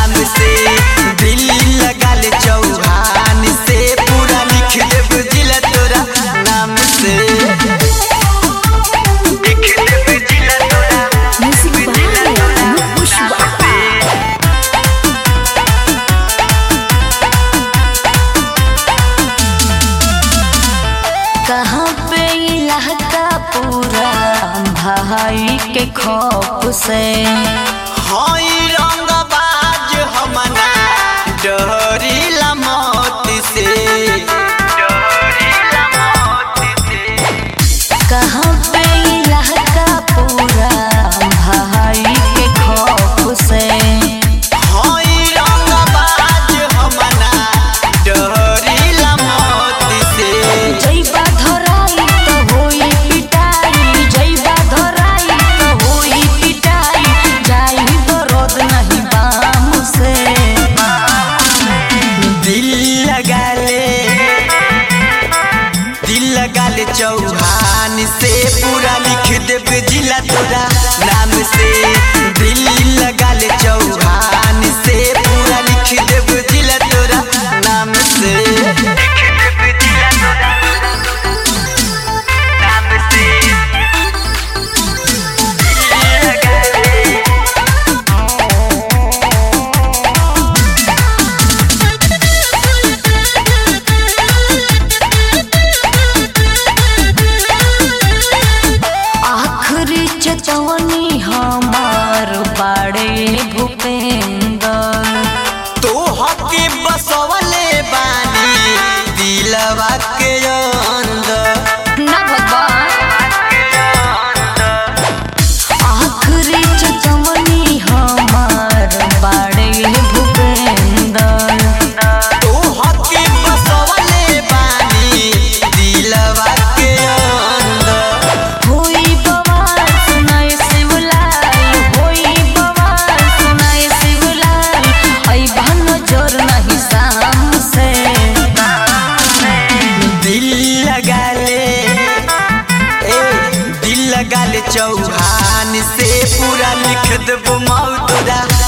नाम से दिल लगा ले चौहान से पूरा लिख देब जिला तोरा नाम से लिख देब जिला तोरा कहाँ पे इलाका पूरा भाई के खौफ से हाई रंगबाज हमना डरिला मौत से कहाँ पे इलाका पूरा भाई के खौफ से हाई रंगबाज हमना डरिला मौत से जइबा धराई तो होई पिटाई जइबा धराई तो होई पिटाई जाई दर्द नहीं बाम से दिल लगा ले चौहान से पूरा लिख देब जिला तोरा नाम से दिल लगा ले चौहान से पूरा लिख देब जिला तोरा नाम से आखिरी चेतवनी हमार बाड़े भूपेंद्र तो हके बसवले बानी दिलवा के अंदर ना भगवान आखिरी चेतवनी हमार बाड़े भूपेंद्र तो हके बसवले बानी दिलवा के अंदर होई बवाल सुनाए शिवलाल होई बवाल सुनाए शिवलाल आई बहन जोर नहीं शाम से दिल लगा ले चौहान से पूरा लिख देब मौत तोरा